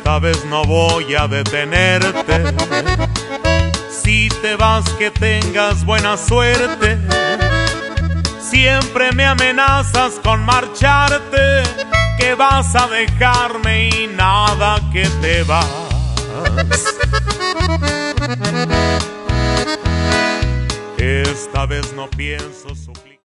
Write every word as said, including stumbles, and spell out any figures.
esta vez no voy a detenerte. Si te vas, que tengas buena suerte. Siempre me amenazas con marcharte, que vas a dejarme y nada que te vas. Esta vez no pienso suplir.